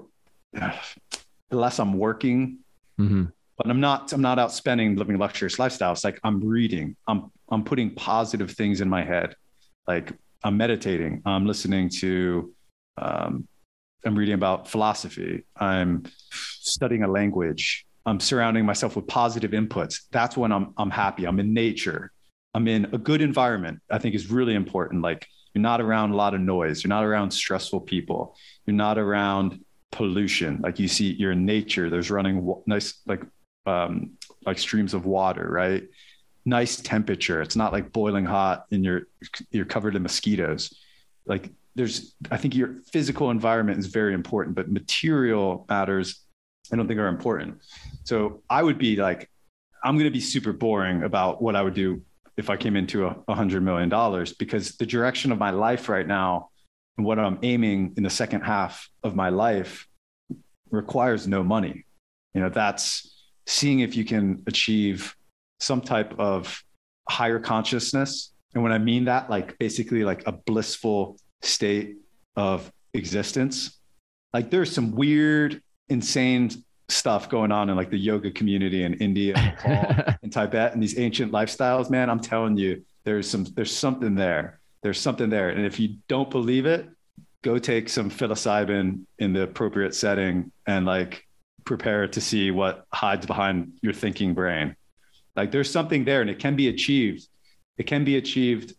less I'm working. Mm-hmm. But I'm not out spending, living luxurious lifestyles. Like I'm reading, I'm putting positive things in my head. Like I'm meditating, I'm listening to, I'm reading about philosophy. I'm studying a language. I'm surrounding myself with positive inputs. That's when I'm happy. I'm in nature. I'm in a good environment. I think is really important. Like you're not around a lot of noise. You're not around stressful people. You're not around pollution. Like you see, you're in nature. There's running nice, like streams of water, right? Nice temperature. It's not like boiling hot and you're covered in mosquitoes. Like I think your physical environment is very important, but material matters I don't think are important. So I would be like, I'm going to be super boring about what I would do if I came into $100 million, because the direction of my life right now and what I'm aiming in the second half of my life requires no money. That's seeing if you can achieve some type of higher consciousness. And when I mean that, like basically like a blissful state of existence, like there's some weird, insane stuff going on in like the yoga community in India and Tibet and these ancient lifestyles, man. I'm telling you, there's something there. There's something there. And if you don't believe it, go take some psilocybin in the appropriate setting and like prepare to see what hides behind your thinking brain. Like there's something there and it can be achieved. It can be achieved.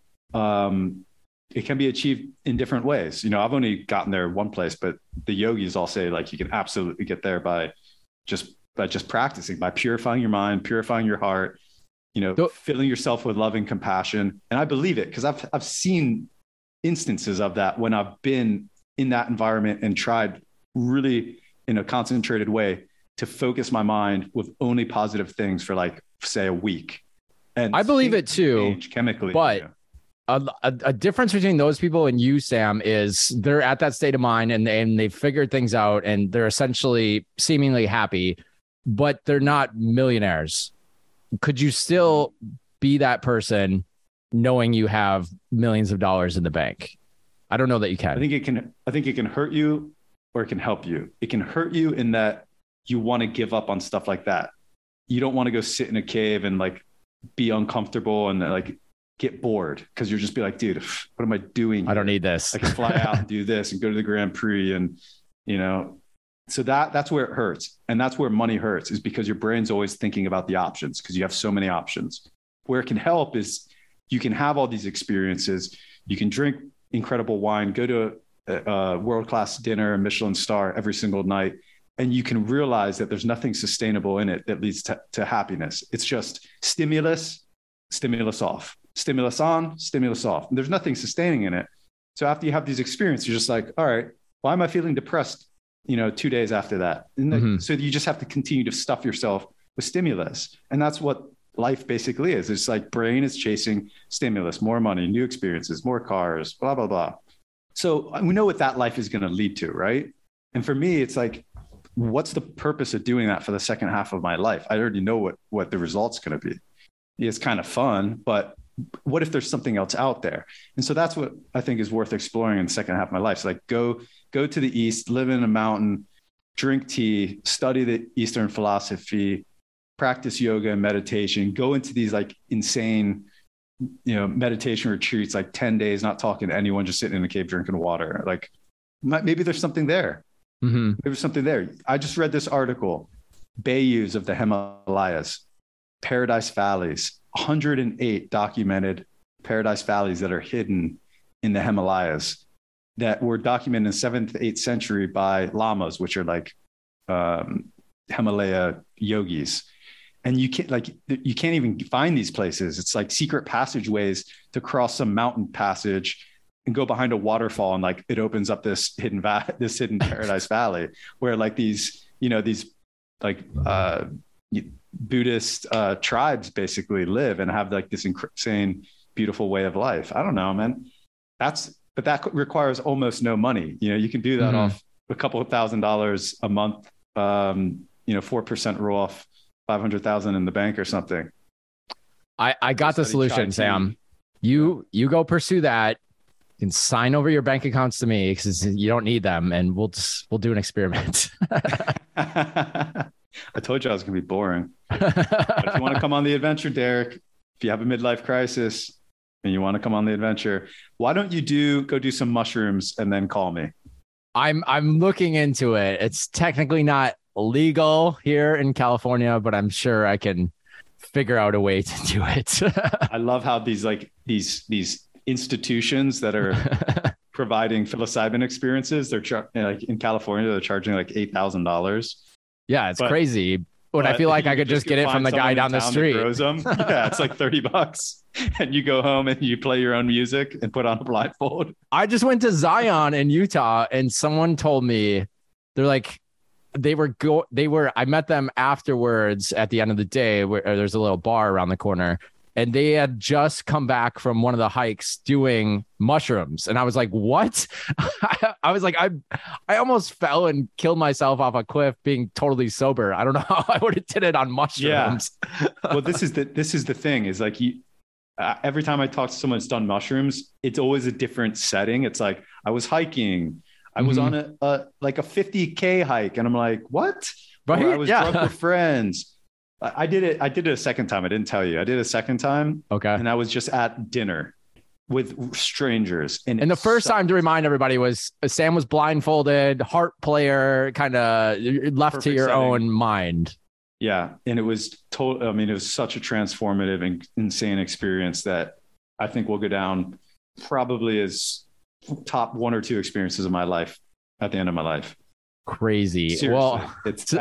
It can be achieved in different ways. I've only gotten there one place, but the yogis all say like you can absolutely get there by just practicing, by purifying your mind, purifying your heart, filling yourself with loving compassion. And I believe it because I've seen instances of that when I've been in that environment and tried really in a concentrated way to focus my mind with only positive things for like, say, a week. And I believe it too, chemically, but a difference between those people and you, Sam, is they're at that state of mind and they've figured things out and they're essentially seemingly happy, but they're not millionaires. Could you still be that person knowing you have millions of dollars in the bank? I don't know that you can. I think it can hurt you or it can help you. It can hurt you in that you want to give up on stuff like that. You don't want to go sit in a cave and like be uncomfortable and like get bored because you'll just be like, dude, what am I doing here? I don't need this. I can fly out and do this and go to the Grand Prix. And, so that's where it hurts. And that's where money hurts, is because your brain's always thinking about the options because you have so many options. Where it can help is you can have all these experiences. You can drink incredible wine, go to a world-class dinner, a Michelin star every single night. And you can realize that there's nothing sustainable in it that leads to happiness. It's just stimulus off. Stimulus on, stimulus off. And there's nothing sustaining in it. So after you have these experiences, you're just like, all right, why am I feeling depressed, 2 days after that? And so you just have to continue to stuff yourself with stimulus. And that's what life basically is. It's like brain is chasing stimulus, more money, new experiences, more cars, blah, blah, blah. So we know what that life is going to lead to, right? And for me, it's like, what's the purpose of doing that for the second half of my life? I already know what the result's going to be. It's kind of fun, but what if there's something else out there? And so that's what I think is worth exploring in the second half of my life. So like go to the East, live in a mountain, drink tea, study the Eastern philosophy, practice yoga and meditation, go into these like insane, meditation retreats, like 10 days, not talking to anyone, just sitting in a cave, drinking water. Like maybe there's something there. There's something there. I just read this article, bayous of the Himalayas, Paradise Valleys, 108 documented Paradise Valleys that are hidden in the Himalayas that were documented in the 7th, 8th century by lamas, which are like Himalaya yogis. And you can't even find these places. It's like secret passageways to cross some mountain passage and go behind a waterfall, and like it opens up this hidden Paradise Valley where like these Buddhist tribes basically live and have like this insane, beautiful way of life. I don't know, man. But that requires almost no money. You can do that off a couple of $1,000s a month. 4% roll off 500,000 in the bank or something. I got the solution, Sam. You go pursue that. You can sign over your bank accounts to me because you don't need them, and we'll do an experiment. I told you I was going to be boring. But if you want to come on the adventure, Derek, if you have a midlife crisis and you want to come on the adventure, why don't you go do some mushrooms and then call me? I'm looking into it. It's technically not legal here in California, but I'm sure I can figure out a way to do it. I love how these institutions that are providing psilocybin experiences, they're like in California, they're charging like $8,000. Yeah, it's crazy. But I feel like I could just get it from the guy down the street. Yeah, it's like $30 and you go home and you play your own music and put on a blindfold. I just went to Zion in Utah and someone told me they're like, I met them afterwards at the end of the day where there's a little bar around the corner, and they had just come back from one of the hikes doing mushrooms. And I was like, what? I was like, I almost fell and killed myself off a cliff being totally sober. I don't know how I would have did it on mushrooms. Yeah. Well, this is the thing is like, every time I talk to someone that's done mushrooms, it's always a different setting. It's like, I was hiking. I was on a 50K hike, and I'm like, what? Right? Or I was drunk with friends. I did it a second time. I didn't tell you. I did a second time. Okay. And I was just at dinner with strangers. And the first time, to remind everybody, was Sam was blindfolded, harp player, kind of left to your own mind. Yeah. And it was it was such a transformative and insane experience that I think will go down probably as top 1 or 2 experiences of my life at the end of my life. Crazy. Seriously, well,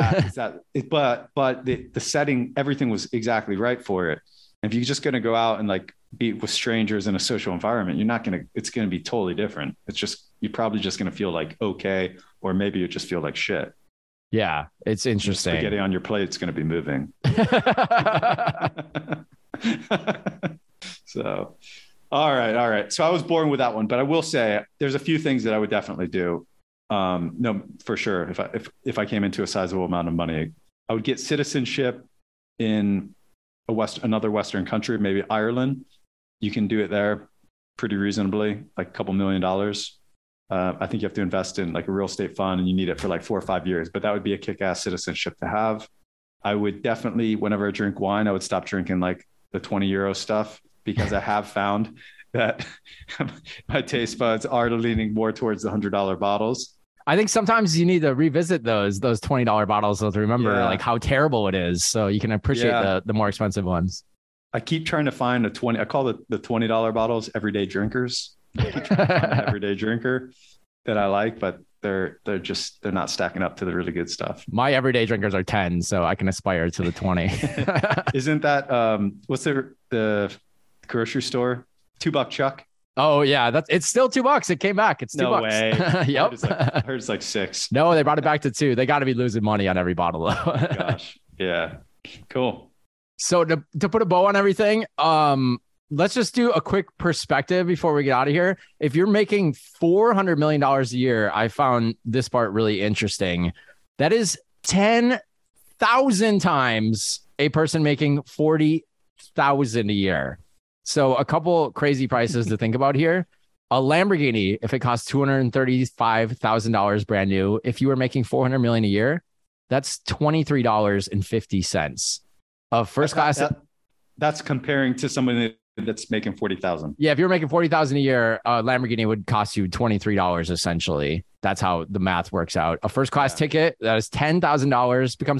but the setting, everything was exactly right for it. And if you're just going to go out and like be with strangers in a social environment, it's going to be totally different. You're probably just going to feel like, okay, or maybe you just feel like shit. Yeah. It's interesting. Spaghetti on your plate, it's going to be moving. So, all right. So I was born with that one, but I will say there's a few things that I would definitely do. No, for sure. If I came into a sizable amount of money, I would get citizenship in another Western country, maybe Ireland. You can do it there pretty reasonably, like a couple $1 million. I think you have to invest in like a real estate fund, and you need it for like 4 or 5 years, but that would be a kick-ass citizenship to have. I would definitely, whenever I drink wine, I would stop drinking like the 20 euro stuff, because I have found that my taste buds are leaning more towards the $100 bottles. I think sometimes you need to revisit those $20 bottles to remember like how terrible it is, so you can appreciate the more expensive ones. I keep trying to find I call it the $20 bottles everyday drinkers. I keep trying to find an everyday drinker that I like, but they're not stacking up to the really good stuff. My everyday drinkers are 10, so I can aspire to the 20. Isn't that what's the grocery store? $2 Chuck. Oh yeah, it's still $2. It came back. It's $2. No way. Yep. I heard it's like 6. No, they brought it back to 2. They got to be losing money on every bottle though. Oh, gosh. Yeah. Cool. So to put a bow on everything, let's just do a quick perspective before we get out of here. If you're making $400 million a year, I found this part really interesting. That is 10,000 times a person making 40,000 a year. So a couple crazy prices to think about here. A Lamborghini, if it costs $235,000 brand new, if you were making $400 million a year, that's $23.50 of first class. That's comparing to somebody that's making 40,000. Yeah, if you're making 40,000 a year, a Lamborghini would cost you $23 essentially. That's how the math works out. A first class ticket that is $10,000 becomes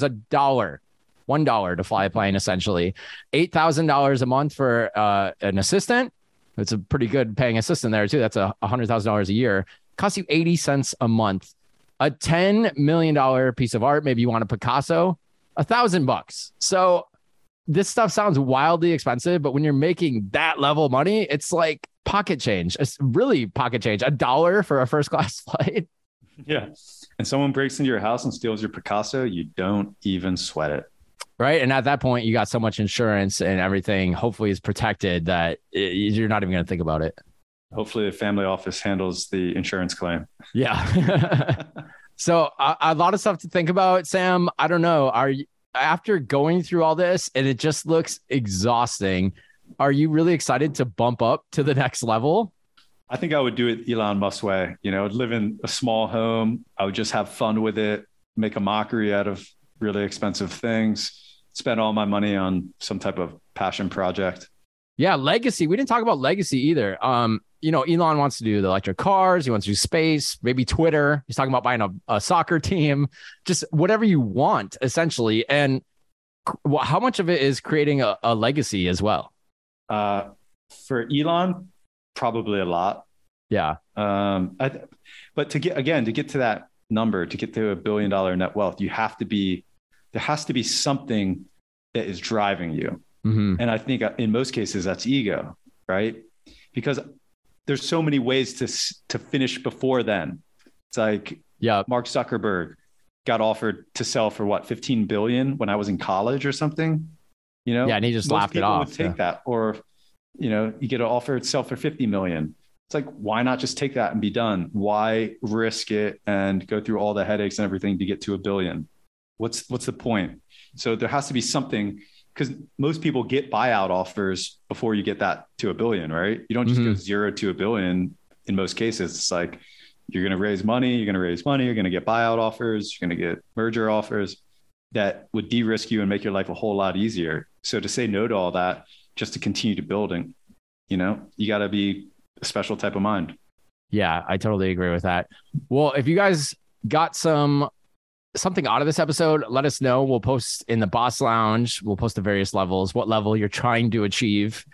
$1 to fly a plane essentially. $8,000 a month for an assistant. It's a pretty good paying assistant there too. That's $100,000 a year. Costs you 80 cents a month. A $10 million piece of art, maybe you want a Picasso, $1,000. So this stuff sounds wildly expensive, but when you're making that level of money, it's like pocket change. It's really pocket change. $1 for a first class flight. Yeah. And someone breaks into your house and steals your Picasso, you don't even sweat it. Right. And at that point, you got so much insurance and everything hopefully is protected that you're not even going to think about it. Hopefully the family office handles the insurance claim. Yeah. So a lot of stuff to think about, Sam. I don't know. After going through all this and it just looks exhausting, are you really excited to bump up to the next level? I think I would do it Elon Musk way. You know, I'd live in a small home. I would just have fun with it, make a mockery out of really expensive things, spend all my money on some type of passion project. Yeah, legacy. We didn't talk about legacy either. You know, Elon wants to do the electric cars. He wants to do space, maybe Twitter. He's talking about buying a soccer team, just whatever you want, essentially. And how much of it is creating a legacy as well? For Elon, probably a lot. Yeah. But to get to that number, to get to $1 billion net wealth, there has to be something that is driving you. Mm-hmm. And I think in most cases that's ego, right? Because there's so many ways to finish before then. It's like, Mark Zuckerberg got offered to sell for what, 15 billion when I was in college or something, you know? Yeah. And he just laughed it off. Would take that. Or, you know, you get an offer to sell for 50 million. It's like, why not just take that and be done? Why risk it and go through all the headaches and everything to get to $1 billion? What's the point? So there has to be something, because most people get buyout offers before you get that to $1 billion, right? You don't just go 0 to $1 billion. In most cases, it's like, you're going to raise money, you're going to get buyout offers, you're going to get merger offers that would de-risk you and make your life a whole lot easier. So to say no to all that, just to continue to building, you know, you got to be a special type of mind. Yeah, I totally agree with that. Well, if you guys got something out of this episode, let us know. We'll post in the Boss Lounge. We'll post the various levels, what level you're trying to achieve.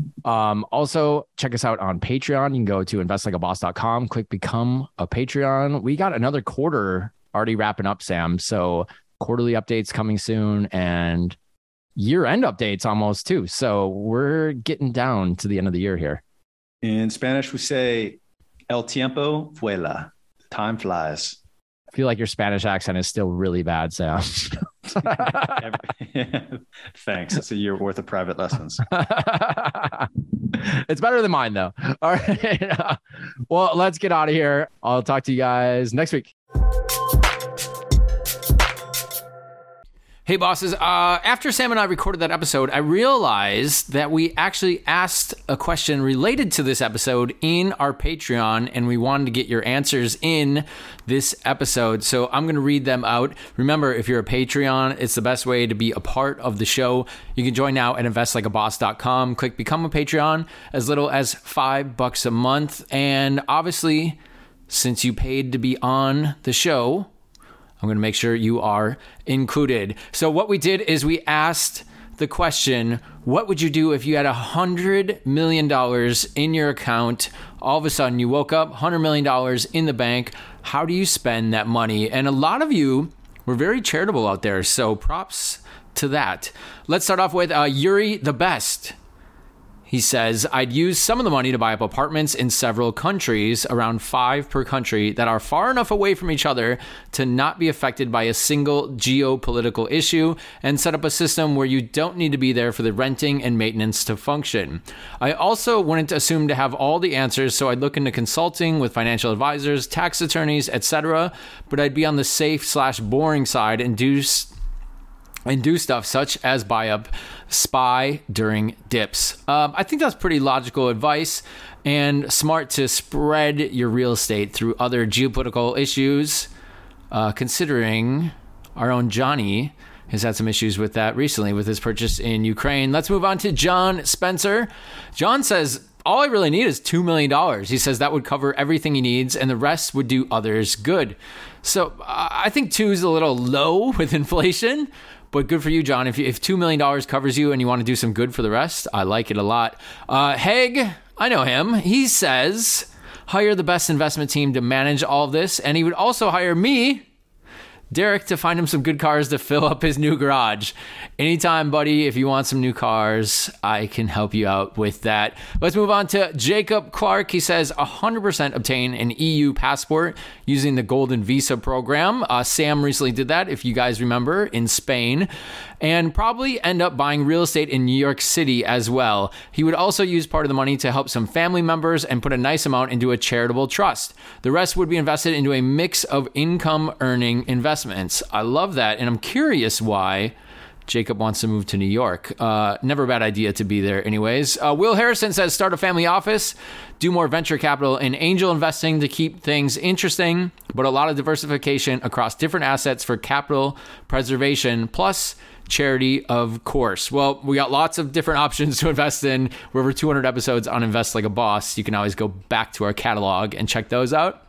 Also, check us out on Patreon. You can go to investlikeaboss.com, click become a Patreon. We got another quarter already wrapping up, Sam. So quarterly updates coming soon and year-end updates almost too. So we're getting down to the end of the year here. In Spanish, we say el tiempo vuela. Time flies. I feel like your Spanish accent is still really bad, Sam. Thanks. It's a year worth of private lessons. It's better than mine, though. All right. Well, let's get out of here. I'll talk to you guys next week. Hey bosses, after Sam and I recorded that episode, I realized that we actually asked a question related to this episode in our Patreon, and we wanted to get your answers in this episode. So I'm going to read them out. Remember, if you're a Patreon, it's the best way to be a part of the show. You can join now at investlikeaboss.com. Click Become a Patreon, as little as $5 a month. And obviously, since you paid to be on the show, I'm going to make sure you are included. So what we did is we asked the question, what would you do if you had $100 million in your account? All of a sudden you woke up, $100 million in the bank. How do you spend that money? And a lot of you were very charitable out there. So props to that. Let's start off with Yuri the Best. He says, I'd use some of the money to buy up apartments in several countries, around 5 per country, that are far enough away from each other to not be affected by a single geopolitical issue, and set up a system where you don't need to be there for the renting and maintenance to function. I also wouldn't assume to have all the answers, so I'd look into consulting with financial advisors, tax attorneys, etc., but I'd be on the safe/boring side and do stuff such as buy up SPY during dips. I think that's pretty logical advice and smart to spread your real estate through other geopolitical issues. Considering our own Johnny has had some issues with that recently with his purchase in Ukraine. Let's move on to John Spencer. John says, all I really need is $2 million. He says that would cover everything he needs and the rest would do others good. So I think 2 is a little low with inflation, but good for you, John. If $2 million covers you and you want to do some good for the rest, I like it a lot. Haig, I know him. He says, hire the best investment team to manage all of this. And he would also hire me, Derek, to find him some good cars to fill up his new garage. Anytime, buddy, if you want some new cars, I can help you out with that. Let's move on to Jacob Clark. He says 100% obtain an EU passport using the Golden Visa program. Sam recently did that, if you guys remember, in Spain, and probably end up buying real estate in New York City as well. He would also use part of the money to help some family members and put a nice amount into a charitable trust. The rest would be invested into a mix of income earning investments. I love that, and I'm curious why Jacob wants to move to New York. Never a bad idea to be there anyways. Will Harrison says start a family office, do more venture capital and angel investing to keep things interesting, but a lot of diversification across different assets for capital preservation, plus charity, of course. Well, we got lots of different options to invest in. We're over 200 episodes on Invest Like a Boss. You can always go back to our catalog and check those out.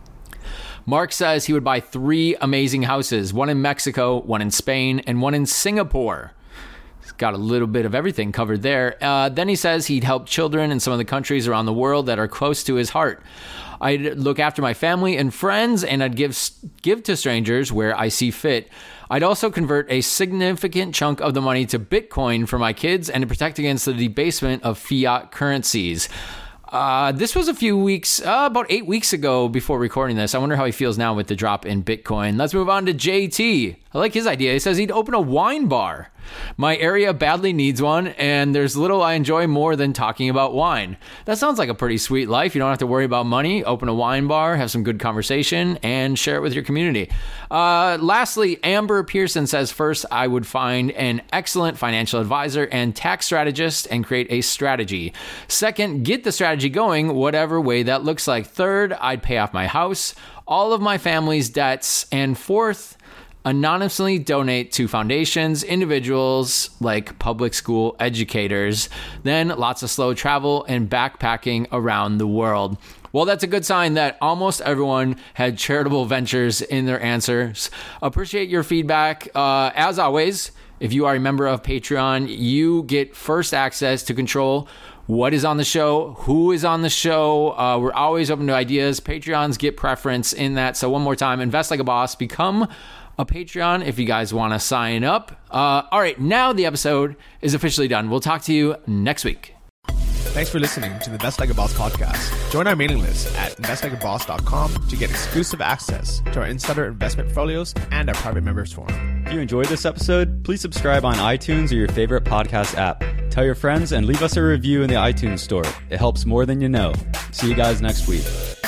Mark says he would buy 3 amazing houses, one in Mexico, one in Spain, and one in Singapore. He's got a little bit of everything covered there. Then he says he'd help children in some of the countries around the world that are close to his heart. I'd look after my family and friends, and I'd give to strangers where I see fit. I'd also convert a significant chunk of the money to Bitcoin for my kids and to protect against the debasement of fiat currencies. This was a few weeks, about 8 weeks ago before recording this. I wonder how he feels now with the drop in Bitcoin. Let's move on to JT. I like his idea. He says he'd open a wine bar. My area badly needs one, and there's little I enjoy more than talking about wine. That sounds like a pretty sweet life. You don't have to worry about money. Open a wine bar, have some good conversation, and share it with your community. Lastly, Amber Pearson says, first, I would find an excellent financial advisor and tax strategist and create a strategy. Second, get the strategy going, whatever way that looks like. Third, I'd pay off my house, all of my family's debts. And fourth, anonymously donate to foundations, individuals like public school educators, then lots of slow travel and backpacking around the world. Well, that's a good sign that almost everyone had charitable ventures in their answers. Appreciate your feedback. As always, if you are a member of Patreon, you get first access to control what is on the show, who is on the show. We're always open to ideas. Patreons get preference in that. So one more time, Invest Like a Boss. Become a Patreon if you guys want to sign up. All right, now the episode is officially done. We'll talk to you next week. Thanks for listening to the Invest Like a Boss podcast. Join our mailing list at investlikeaboss.com to get exclusive access to our insider investment portfolios and our private members forum. If you enjoyed this episode, please subscribe on iTunes or your favorite podcast app. Tell your friends and leave us a review in the iTunes store. It helps more than you know. See you guys next week.